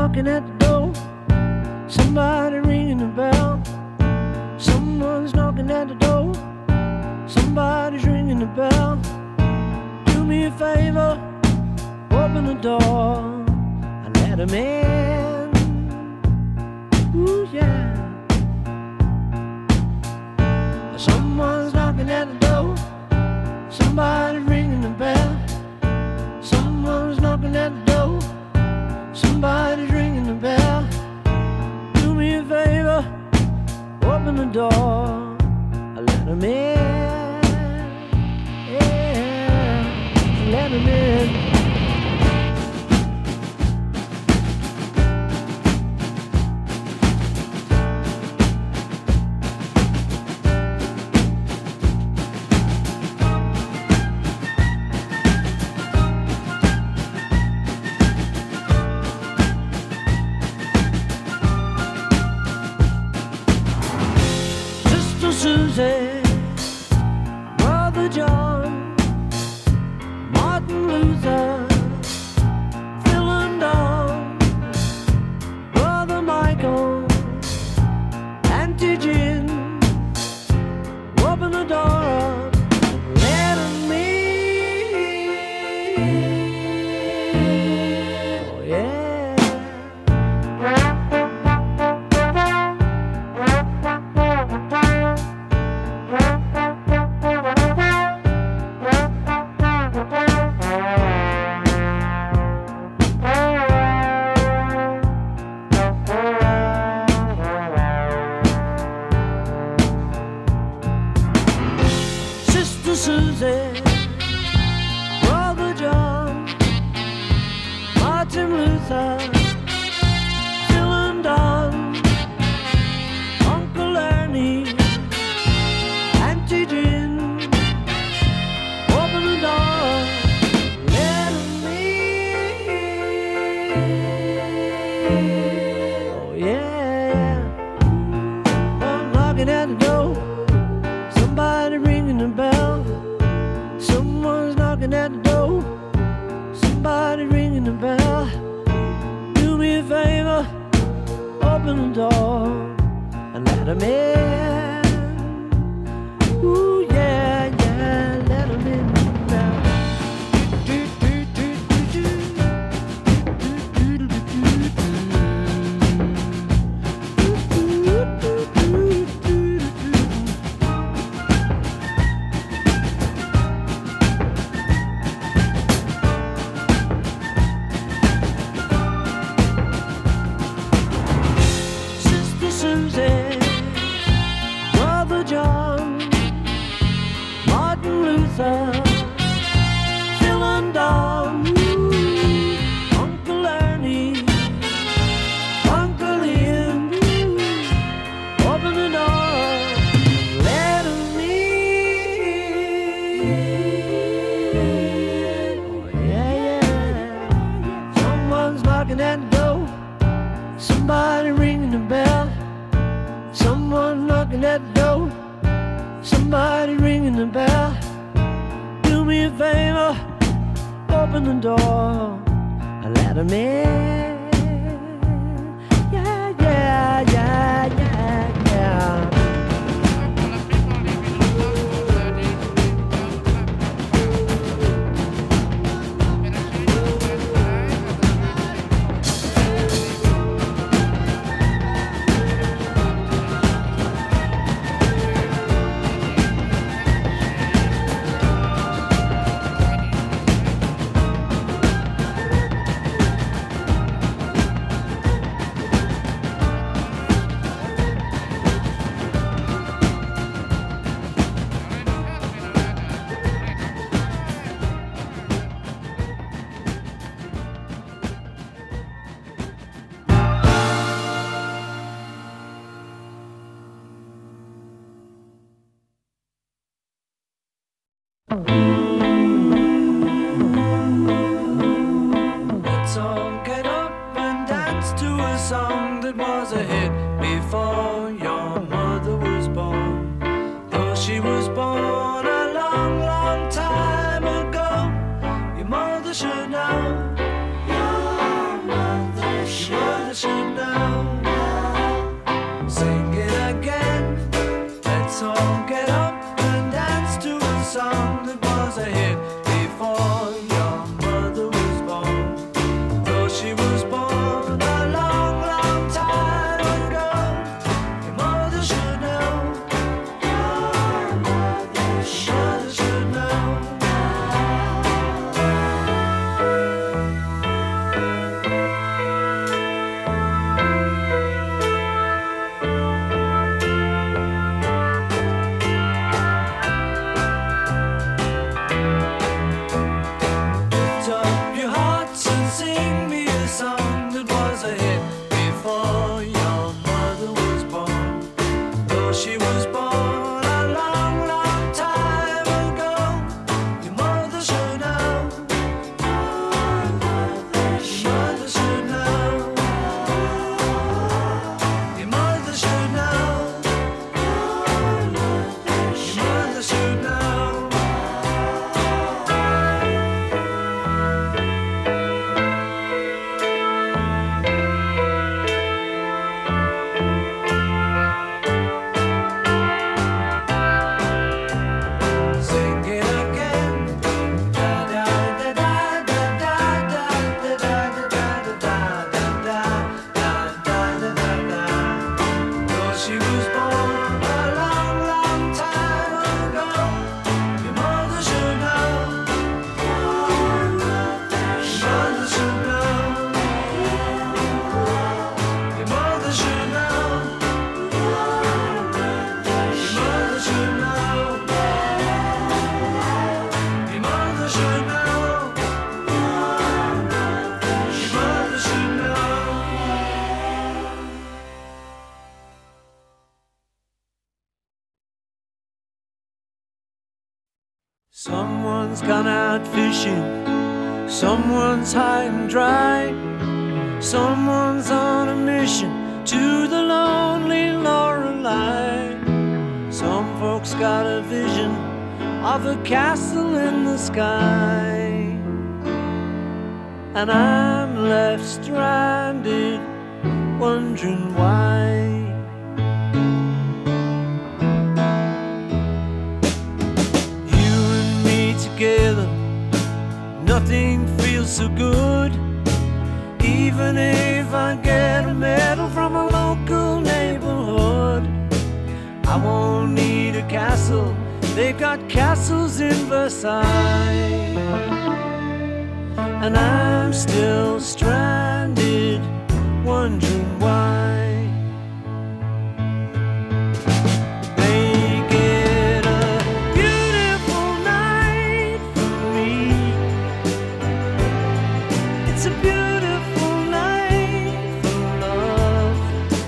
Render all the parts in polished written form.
knocking at the door. Somebody ringing the bell. Someone's knocking at the door. Somebody's ringing the bell. Do me a favor, open the door and let him in. Ooh, yeah. Someone's knocking at the door. Somebody's ringing the bell. Someone's knocking at the door. Somebody's ringing the bell. Do me a favor, open the door, let him in. Yeah, let him in. Susie, Brother John, Martin Luther, Phil and Don, Brother Michael, Auntie Jim, open the door up, let him in. Oh yeah. Susie, Brother John, Martin Luther, Phil and Don, Uncle Ernie, Auntie Jim, open the door, let him in. Oh yeah, I'm knocking at the door, somebody ringing the bell. Someone's knocking at the door. Somebody ringing the bell. Do me a favor, open the door and let him in. Ooh yeah, yeah, let him in now. Susie, Brother John, Martin Luther, Phil and Don, Uncle Ernie, Uncle Ian, open the door, let him in. Oh yeah, yeah. Someone's knocking at the door. Somebody ringing the bell. Someone knocking at the door. Somebody ringing the bell. Do me a favor, open the door and let him in. Yeah, yeah, yeah, yeah, yeah. Let's all get up and dance to a song that was a hit before your mother was born. Though she was born a long, long time ago, your mother should know. Your mother should Someone's gone out fishing, someone's high and dry, someone's on a mission to the lonely Lorelei. Some folks got a vision of a castle in the sky, and I'm left stranded, wondering why. You and me together, nothing feels so good. Even if I get a medal from a local neighborhood, I won't need a castle, they got castles in Versailles. And I'm still stranded, wondering why. Make it a beautiful night for me. It's a beautiful night for love,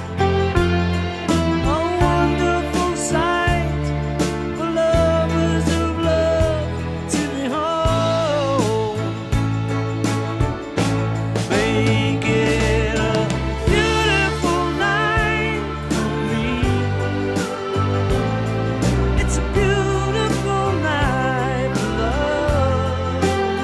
a wonderful sight for lovers of love to behold. Make it a beautiful night for me. It's a beautiful night for love,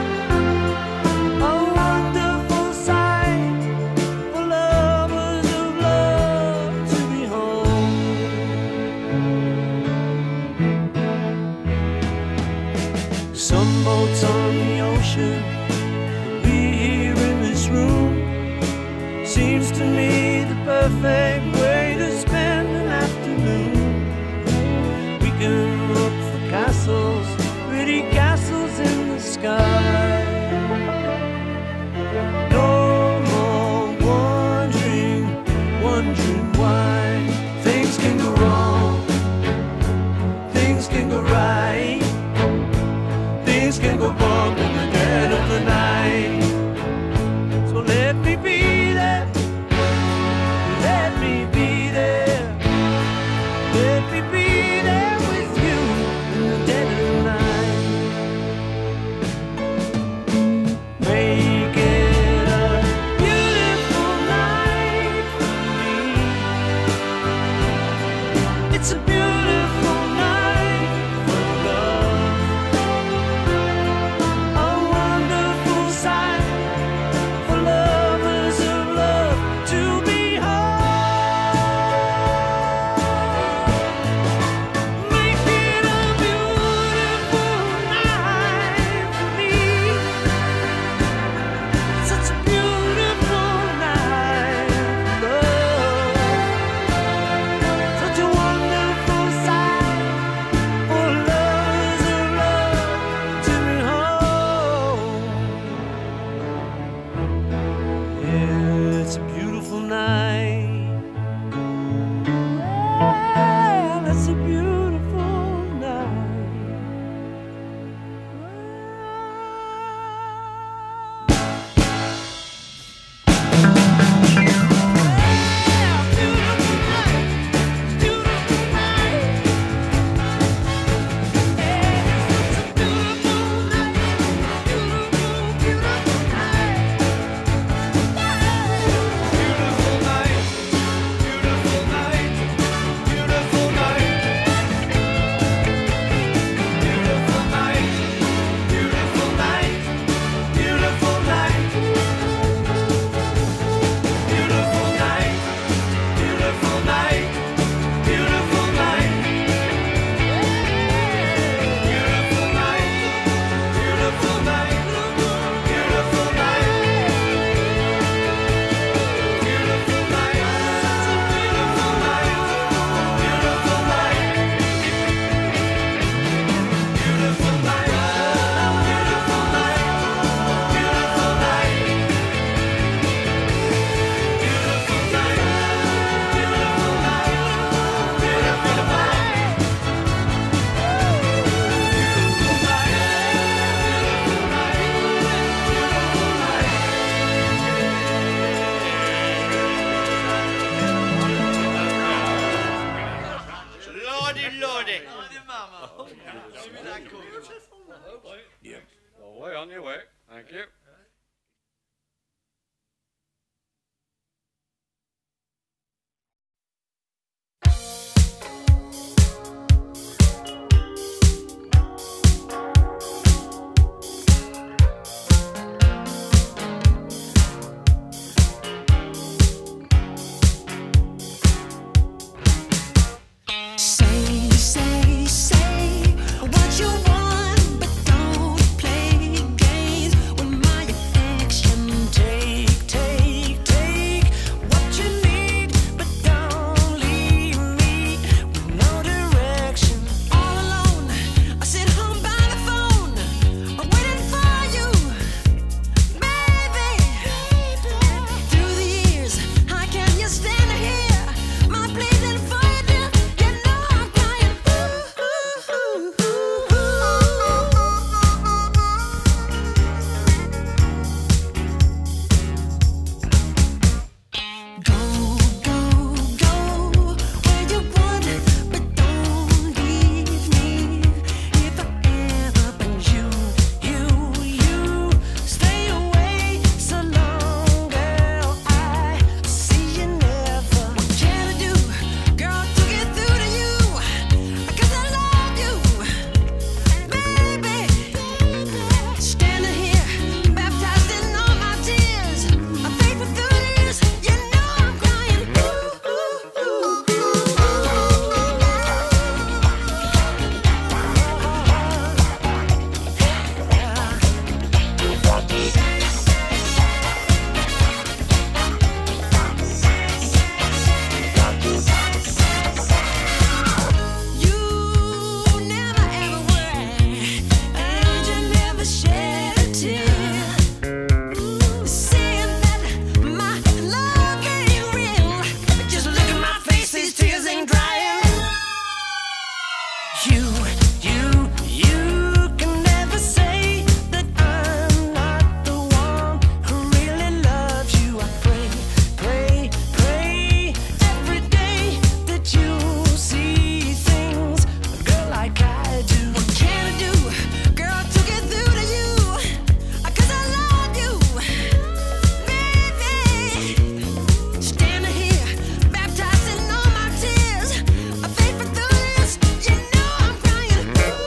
a wonderful sight for lovers of love to behold. Some boats on the ocean, we here in this room. Seems to me the perfect way to spend an afternoon. We can look for castles, pretty castles in the sky. No more wondering, wondering why. Things can go wrong, things can go right, things can go bump in the dead of the night. So let me be there, let me be there, let me be there with you in the dead of the night. Make it a beautiful night for me. It's a beautiful night for love, a wonderful sight for lovers of love to behold. Make it a beautiful night for me. Such a beautiful night for love, such a wonderful sight for lovers of love to behold. Yeah, it's a beautiful night. Well, it's a beautiful night. Beautiful night. you. Say what you want, but don't play games with my affection. Take what you need, but don't leave me with no direction. All alone, I sit home by the phone, I'm waiting for you, baby. Through the years, how can you stand here? My pleading for you, dear. You know I'm crying. Go where you want, but don't leave me. If I ever been you stay away so long, girl. I see you never. What can I do, girl, to get through to you? 'Cause I love you, baby. Standing here, baptized in all my tears. I'm faithful through the years. You know I'm crying. You never ever worry, and you never shed a tear. Saying that my love ain't real. Just look at my face, these tears ain't drying. You can never say that I'm not the one who really loves you. I pray every day that you see things a girl like I do. What can I do, girl, to get through to you? 'Cause I love you, baby. Standing here, baptized in all my tears. I'm faithful through this. You know I'm crying.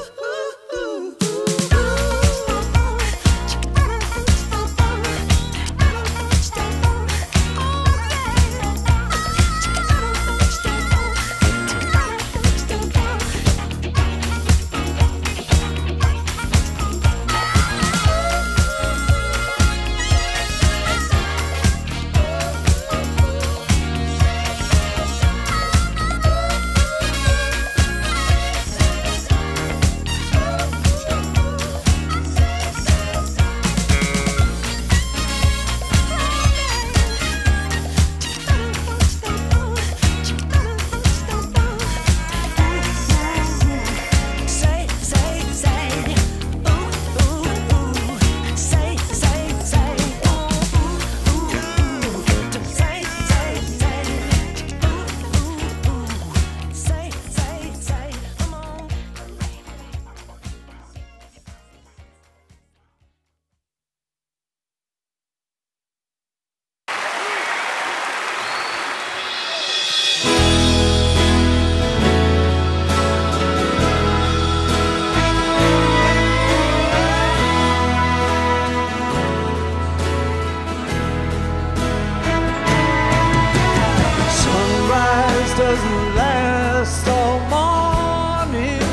Sunrise doesn't last all morning.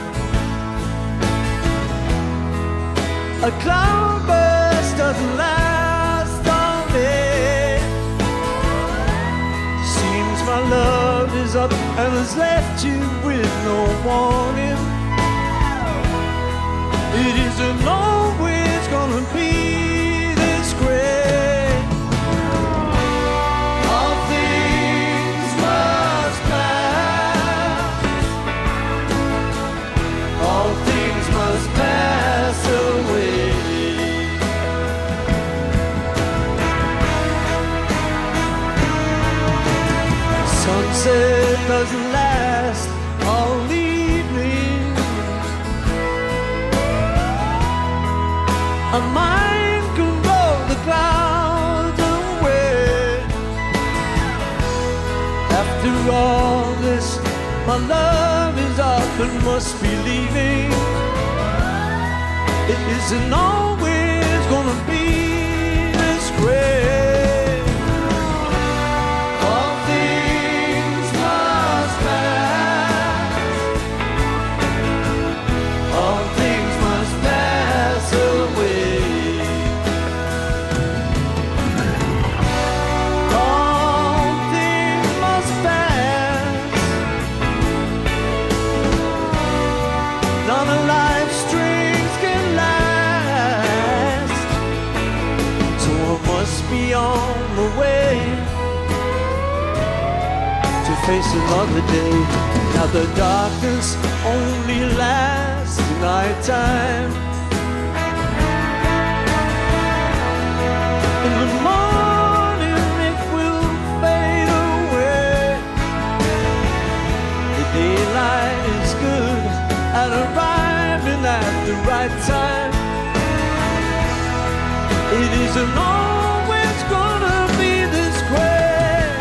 A cloudburst doesn't last all day. Seems my love is up and has left you with no warning. It isn't always gonna be this great. All things must pass. All things must pass away. Sunset doesn't last all evening. A mind After all this, my love is up and must be leaving. It isn't always gonna be this great. All things must pass. All things must pass away. All things must pass. None of life's strings can last. So I must be on the way to face another day. Now the darkness only lasts the night time. In the morning it will fade away. The daylight is good at arriving at the right time. It isn't always gonna be this great.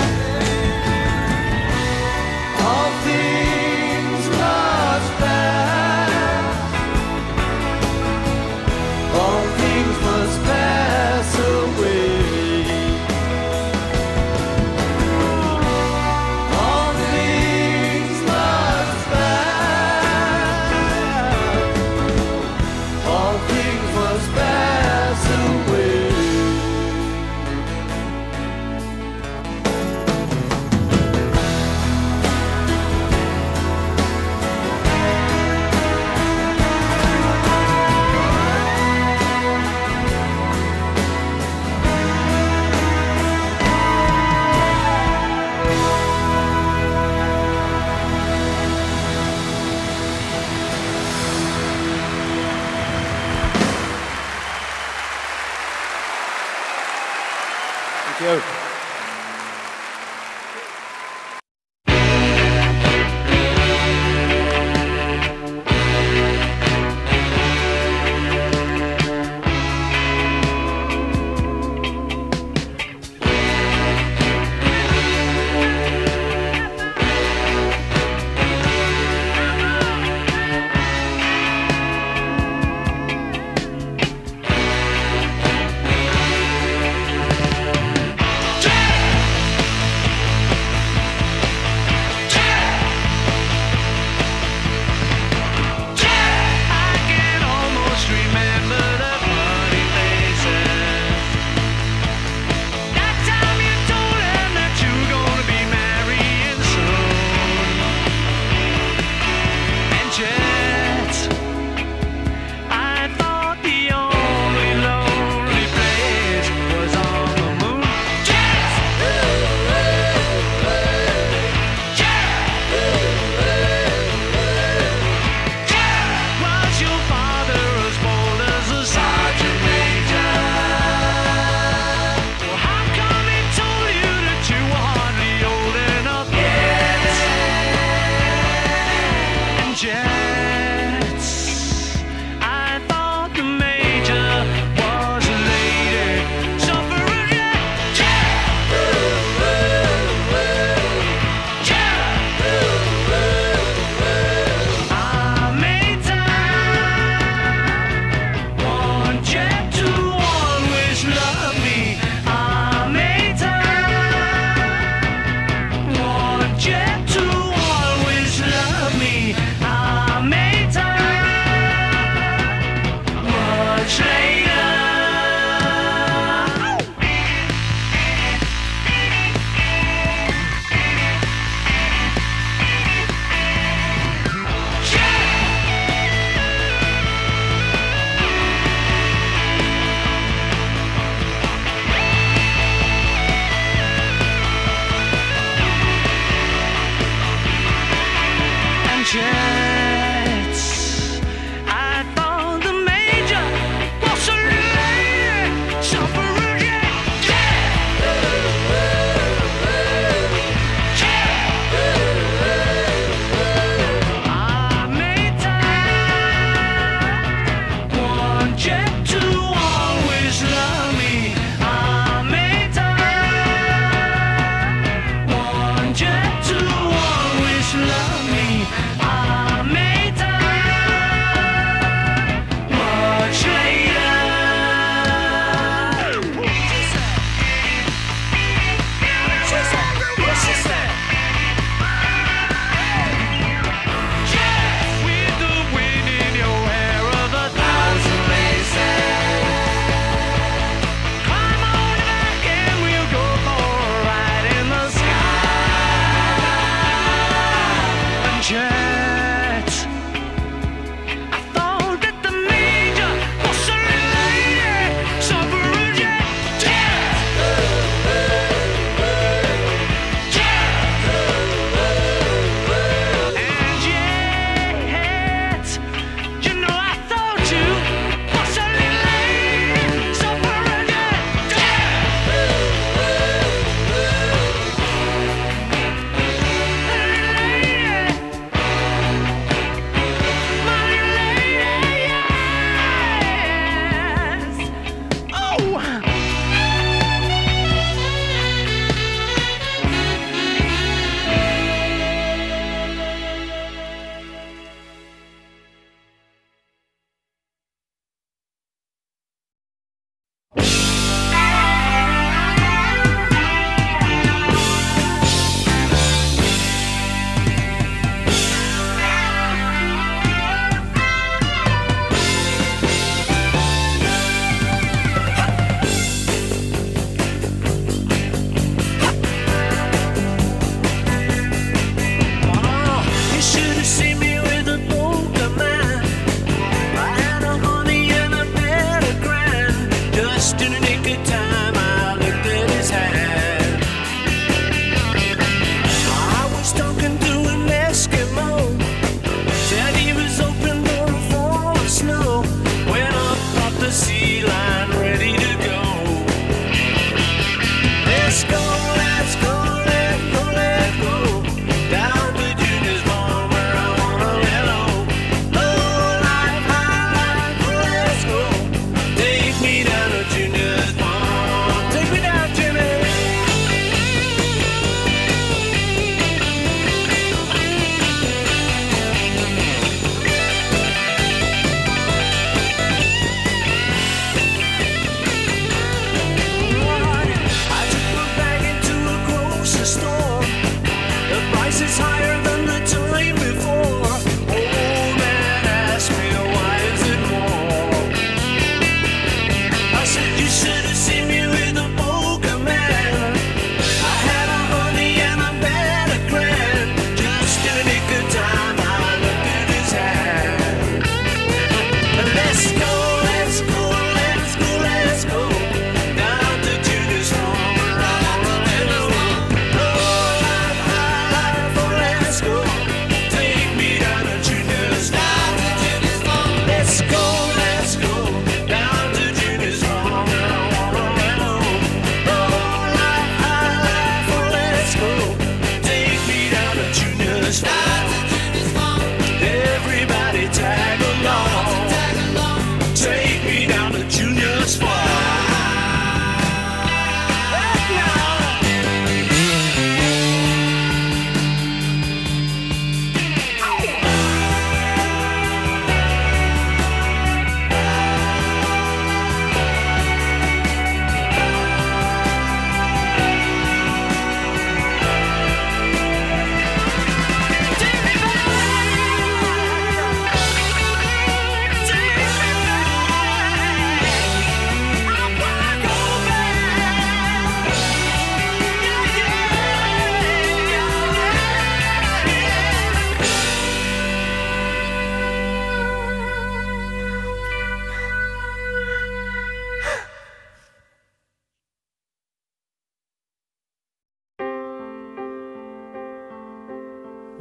All things must pass. All things must pass away. All things must pass. All things must pass away.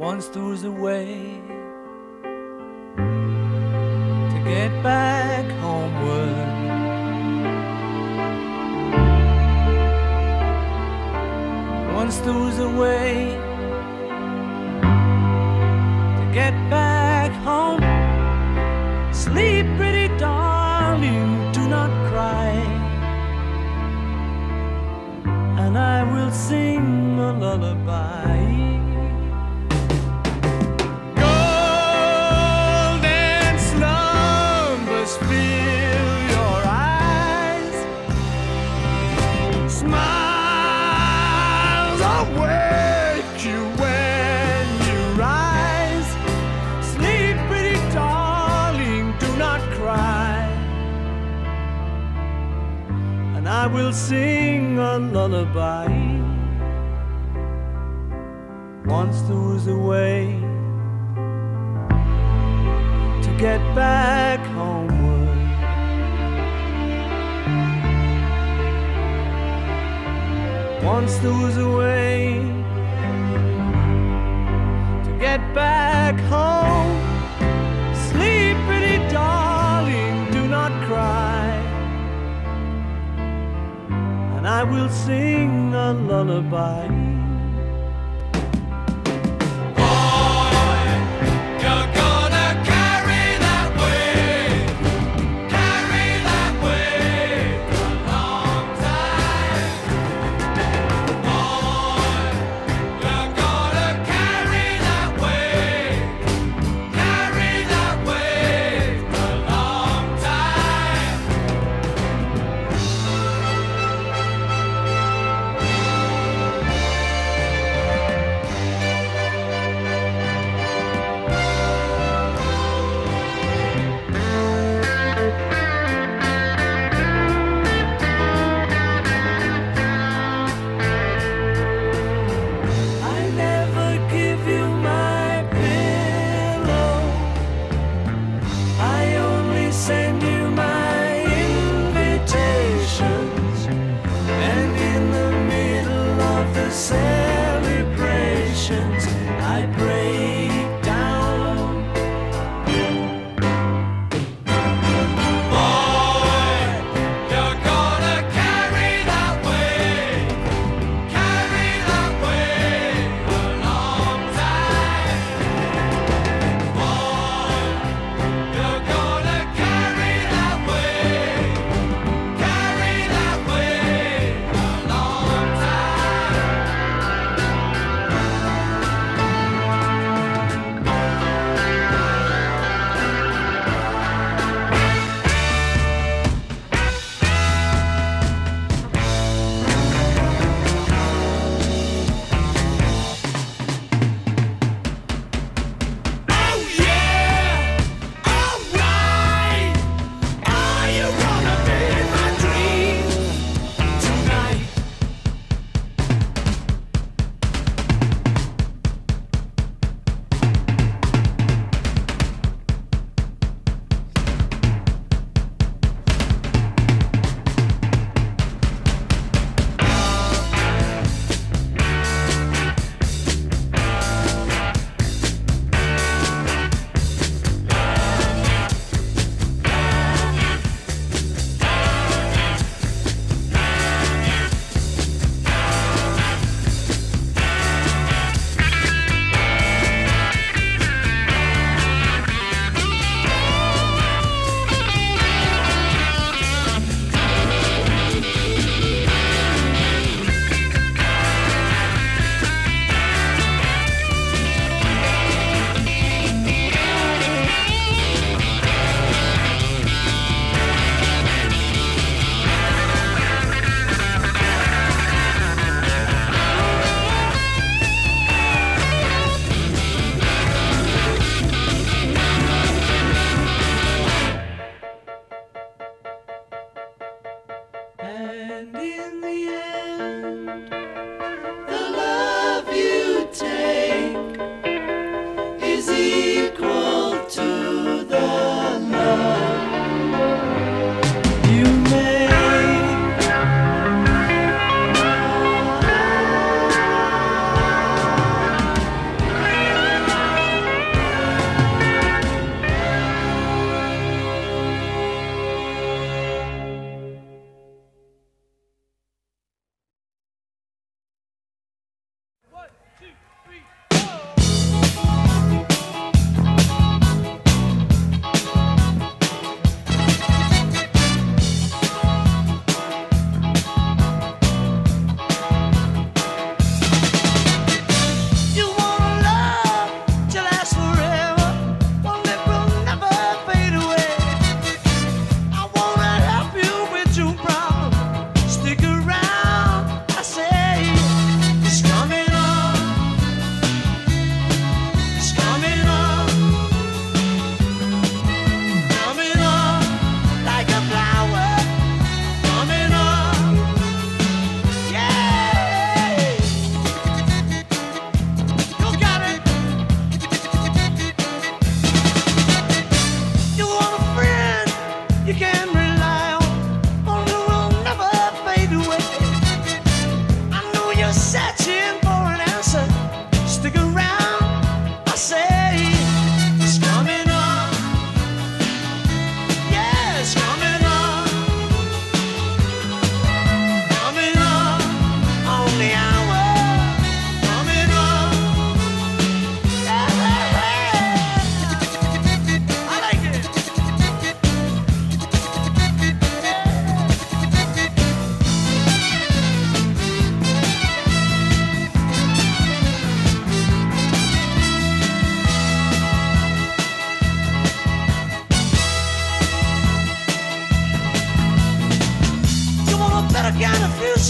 once there was a way to get back homeward. Once there was a way to get back home. Sleep, pretty darling, do not cry, and I will sing a lullaby. Golden slumbers fill your eyes, smiles awake you when you rise. Sleep, pretty darling, do not cry, and I will sing a lullaby. Once there was a way to get back homeward. Once there was a way to get back home. Sleep, pretty darling, do not cry, and I will sing a lullaby.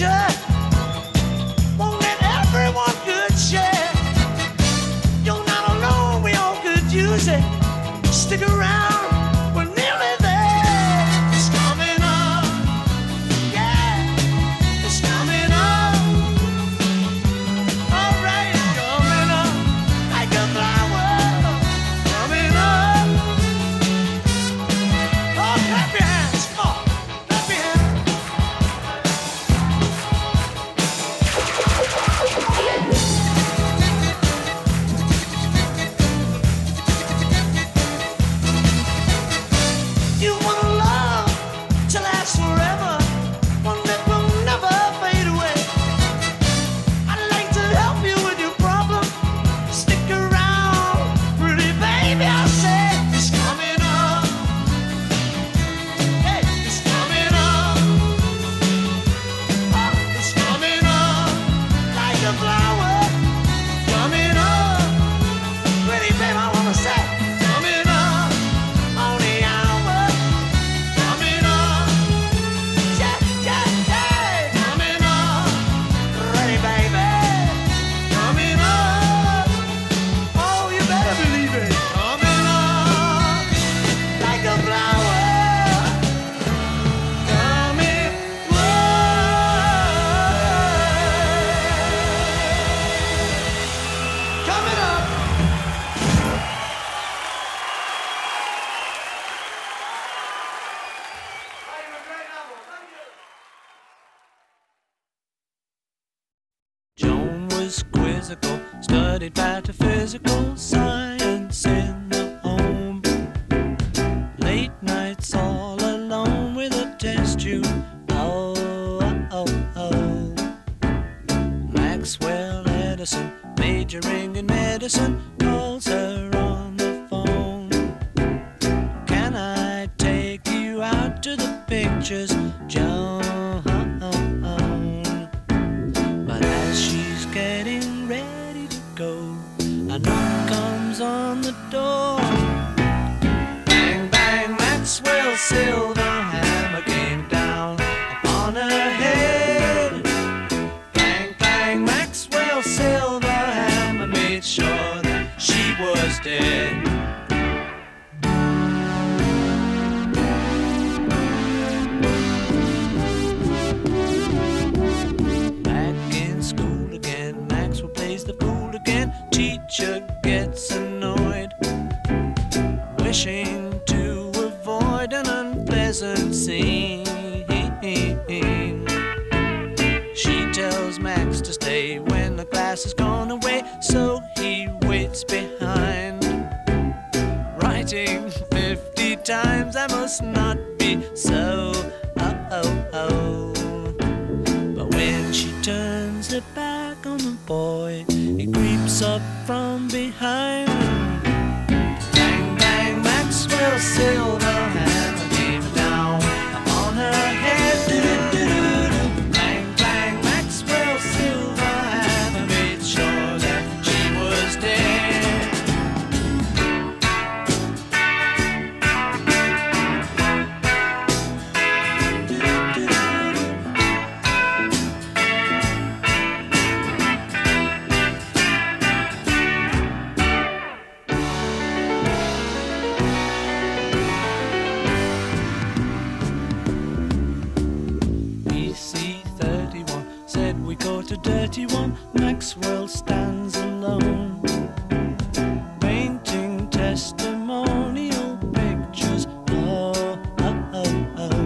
future. Won't let everyone could share. You're not alone, we all could use it. Stick around, we're nearly there. It's coming up, yeah, it's coming up. All right, it's coming up like a flower. Coming up. Oh, clap your hands, come on, clap your hands. You want a love to last forever, one that will never fade away. I'd like to help you with your problem. Stick around, pretty baby, I said it's coming up. Hey, it's coming up. Oh, it's coming up like a flower. Coming up, pretty baby, I wanna say coming up on the hour. Coming up, yeah, yeah, yeah. Coming up, pretty baby. Coming up, oh, you better believe it. Coming up like a flower. Coming up. Coming up. Joan was quizzical, studied pataphysical science in the home. Late nights all alone with a test tube. Oh, oh, oh. Maxwell Edison, majoring in medicine, calls her on the phone. Can I take you out to the pictures, Joan? But as she's getting ready to go, a knock comes on the door. Bang, bang, Maxwell's silver hammer came down upon her head. Bang, bang, Maxwell's silver hammer made sure that she was dead. Back in school again, Maxwell plays the fool again. Teacher gets annoyed, wishing to avoid an unpleasant scene. She tells Max to stay when the class has gone away, so he waits behind, writing 50 times, I must not be so. Oh, oh, oh. But when she turns her back on the boy, he creeps up from behind. Bang, bang, Maxwell's silver hammer came down upon her head. Do-do-do-do-do. Bang, bang, Maxwell's silver hammer made sure that she was dead. BC-31 said we caught a dirty one. Maxwell stands alone, painting testimonial pictures. Oh, oh, oh, oh.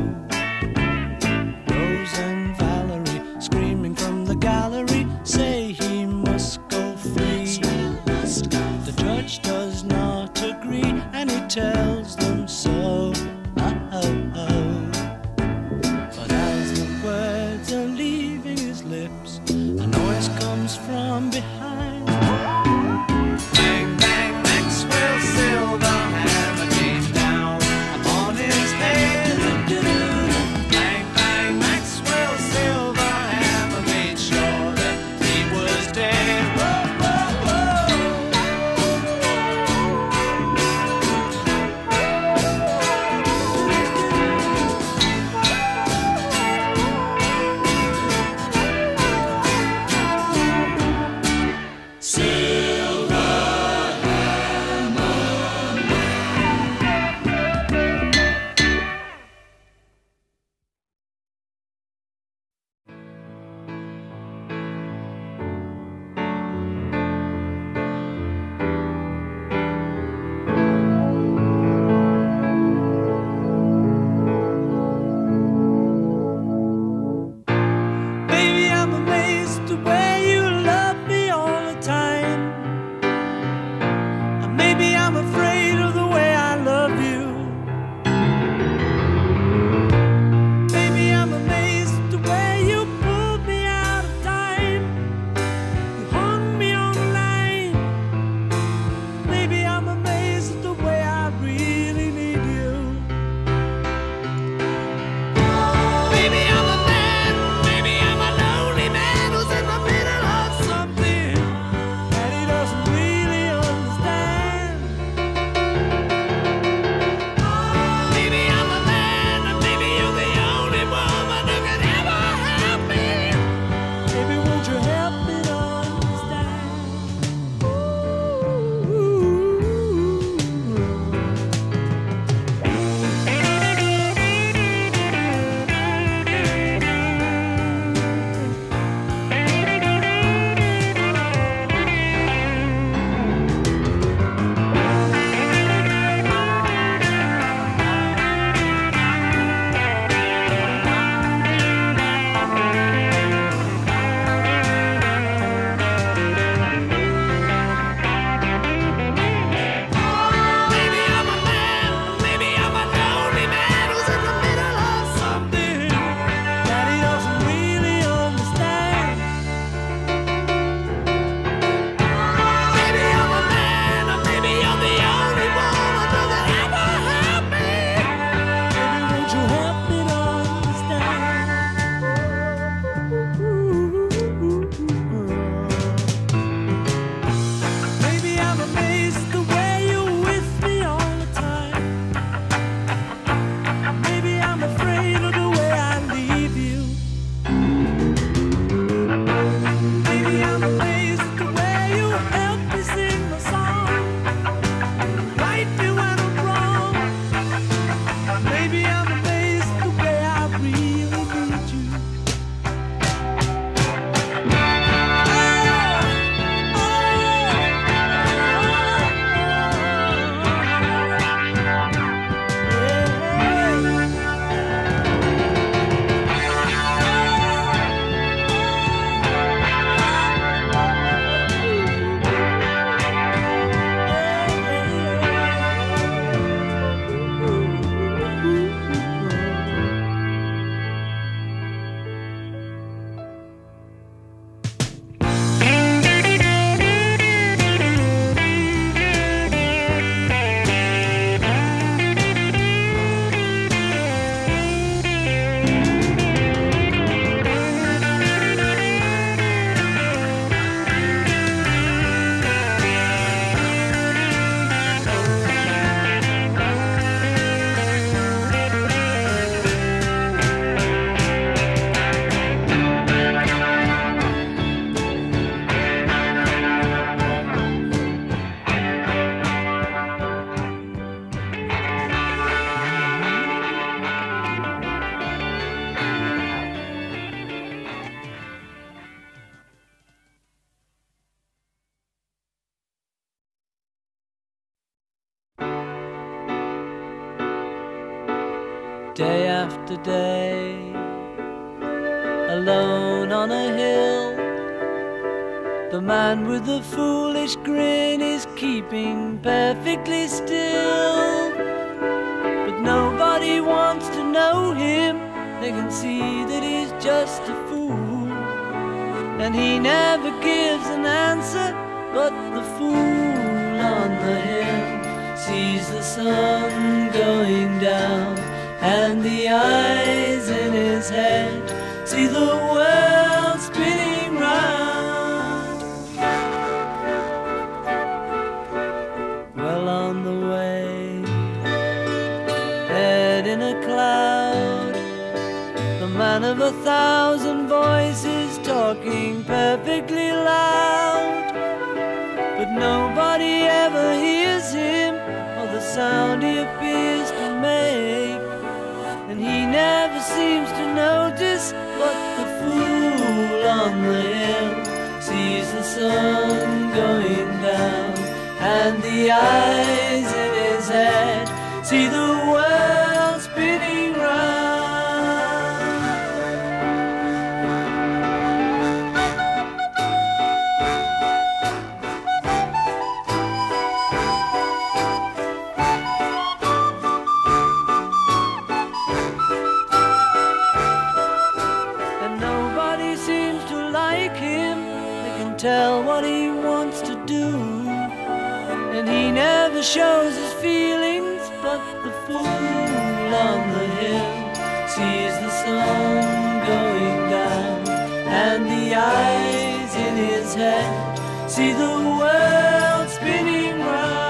Rose and Valerie screaming from the gallery say he must go free. The judge does not agree and he tells them so. Oh, oh, oh. But as the words are leaving his lips, a noise comes from behind. Bang, bang, Maxwell's silver hammer came down upon his head. Bang, bang, Maxwell's silver hammer made sure that he was dead. Whoa, whoa, whoa. day after day, alone on a hill. The man with the foolish grin is keeping perfectly still, but nobody wants to know him. They can see that he's just a fool, and he never gives an answer. But the fool on the hill sees the sun going down, and the eyes in his head see the world spinning round. Well on the way, head in a cloud, the man of 1,000 voices talking perfectly loud, but nobody ever hears him or the sound he appears to make, and he never seems to notice. But the fool on the hill sees the sun going down, and the eyes in his head see the world spinning round. Tell what he wants to do, and he never shows his feelings. But the fool on the hill sees the sun going down, and the eyes in his head see the world spinning round.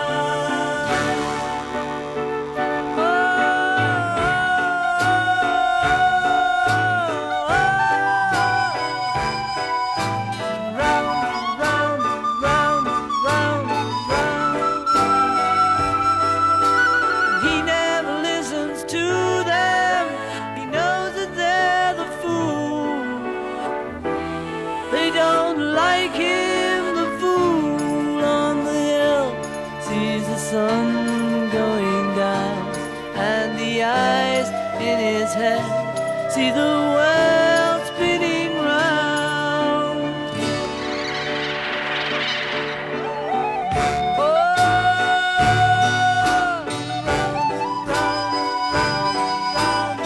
Sun going down, and the eyes in his head see the world spinning round. Oh, round, round, round,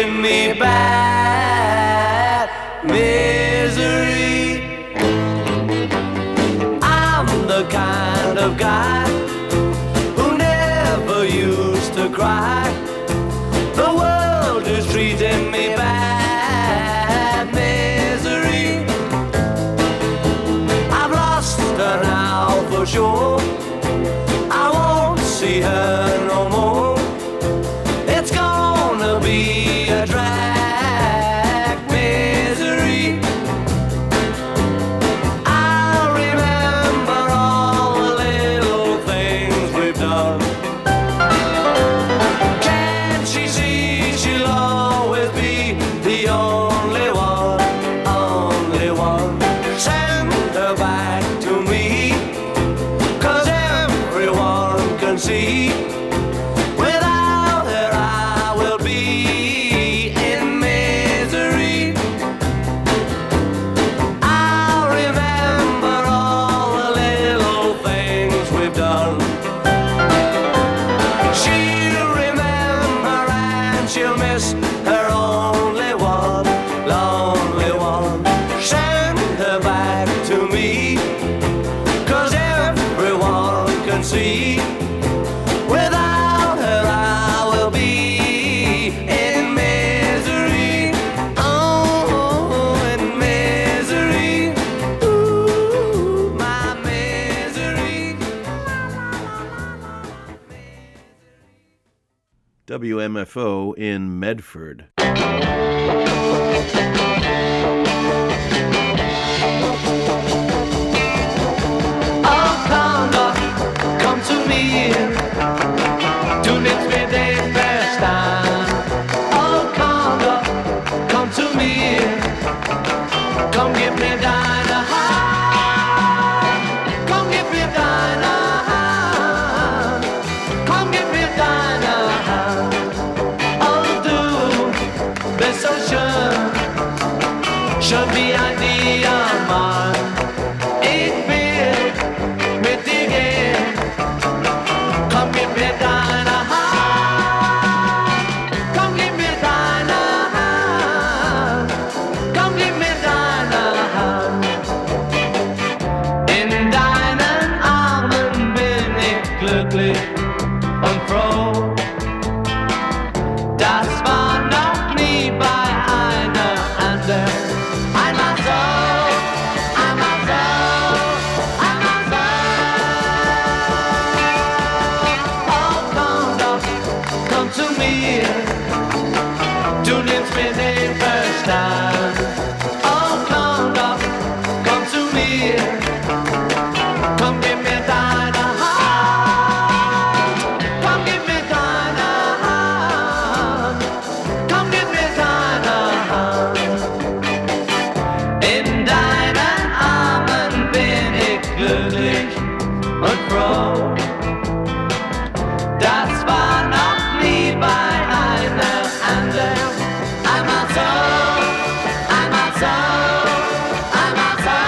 treating me bad. Misery. I'm the kind of guy who never used to cry. The world is treating me bad. Misery. I've lost her now for sure. I won't see her no more. It's gonna be a drag. Misery. I'll remember all the little things we've done. Can't she see she'll always be the only one, only one? Send her back to me, 'cause everyone can see without her I will be in misery. I'll remember all the little things we've done. She'll remember and she'll miss her only one, lonely one. Send her back to me, 'cause everyone can see without her I will be in misery. Oh, in misery. Ooh, my misery. WMFO in Medford. Oh, conduct, come to me. Du nimmst mir den Verstand. Oh, conduct, come to me. Komm, gib mir deine Hand. Komm, gib mir deine Hand. Komm, gib mir deine Hand. Oh, du bist so schön, schön wie ein Diamant. Ich will mit dir gehen. Komm, gib mir deine Hand. Komm, gib mir deine Hand. Komm, gib mir deine Hand. In deinen Armen bin ich glücklich und froh. Das war noch nie bei einer anderen. Einmal so, einmal so, einmal so. Oh, komm doch, komm zu mir. Du nimmst mir den Verstand. Oh, komm doch, komm zu mir. Komm, gib mir deine Hand. Komm, gib mir deine Hand. Komm, gib mir deine Hand. In deinen Armen bin ich glücklich und froh. Das war noch nie bei einer anderen. Einmal so, einmal so, einmal so.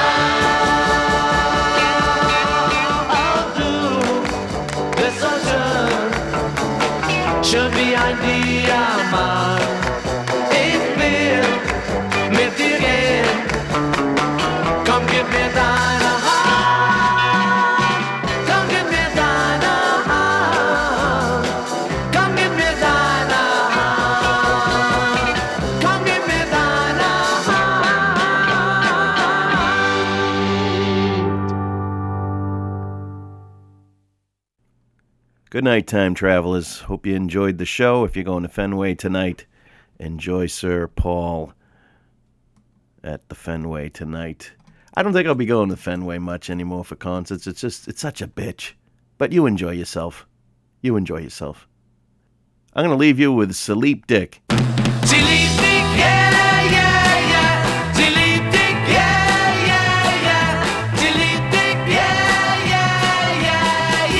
Oh, du bist so schön, schön wie ein Diamant. Ich will mit dir gehen. Komm, gib mir deine Hand. Komm, gib mir deine Hand. Komm, gib mir deine Hand. Komm, gib mir deine Hand. Good night, time travelers. Hope you enjoyed the show. If you're going to Fenway tonight, enjoy Sir Paul at the Fenway tonight. I don't think I'll be going to Fenway much anymore for concerts. It's such a bitch. But you enjoy yourself. You enjoy yourself. I'm going to leave you with Sleep Dick. Sie liebt dich, yeah, yeah, yeah. Sie liebt dich, yeah, yeah, yeah. Sie liebt dich, yeah, yeah, yeah,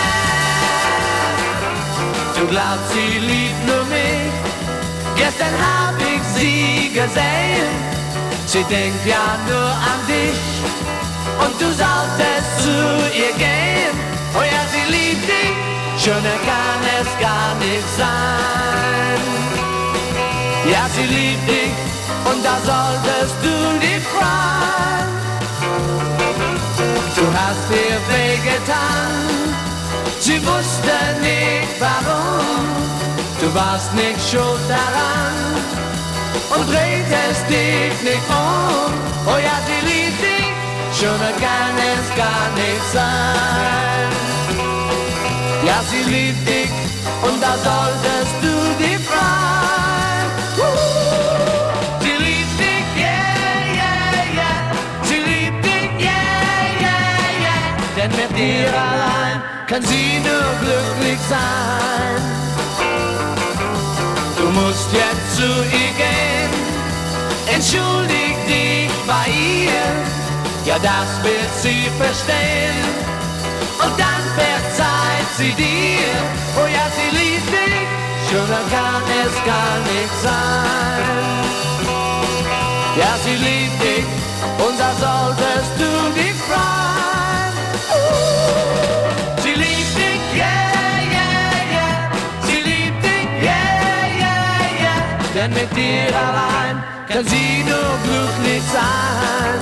yeah. Du glaubst, sie liebt nur mich. Gestern hab ich sie gesehen. Sie denkt ja nur an dich. Und du solltest zu ihr gehen. Oh ja, sie liebt dich. Schöner kann es gar nicht sein. Ja, sie liebt dich und da solltest du dich freuen. Du hast ihr wehgetan, sie wusste nicht warum. Du warst nicht schuld daran und drehtest dich nicht um. Oh ja, sie liebt dich, schöner kann es gar nicht sein. Ja, sie liebt dich und da solltest du dich freuen. Sie liebt dich, yeah, yeah, yeah. Sie liebt dich, yeah, yeah, yeah. Denn mit dir allein kann sie nur glücklich sein. Du musst jetzt zu ihr gehen, entschuldig dich bei ihr. Ja, das wird sie verstehen und dann verzeiht sie dir. Oh ja, sie liebt dich, schöner kann es gar nicht sein. Ja, sie liebt dich und da solltest du dich freuen. Sie liebt dich, yeah, yeah, yeah. Sie liebt dich, yeah, yeah, yeah. Denn mit dir allein kann sie nur glücklich sein.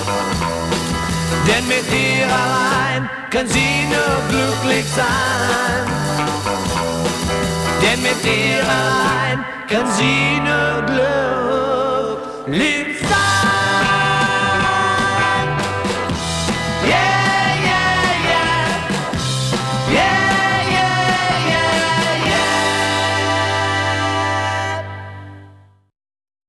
Denn mit dir allein kann sie nur glücklich sein. Denn mit dir allein kann sie nur glücklich sein.